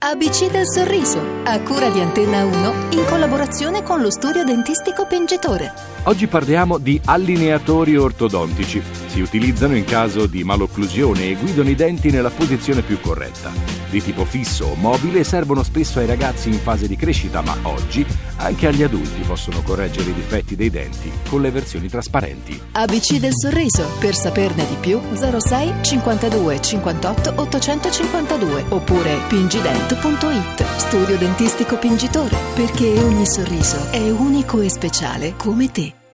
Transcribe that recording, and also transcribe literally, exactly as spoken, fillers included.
A B C del sorriso, a cura di Antenna uno, in collaborazione con lo studio dentistico Pingitore. Oggi parliamo di allineatori ortodontici. Si utilizzano in caso di malocclusione e guidano i denti nella posizione più corretta. Di tipo fisso o mobile servono spesso ai ragazzi in fase di crescita, ma oggi anche agli adulti possono correggere i difetti dei denti con le versioni trasparenti. A B C del sorriso, per saperne di più zero sei cinquantadue cinquantotto ottocentocinquantadue oppure pingident punto it. Studio dentistico Pingitore, perché ogni sorriso è unico e speciale come te.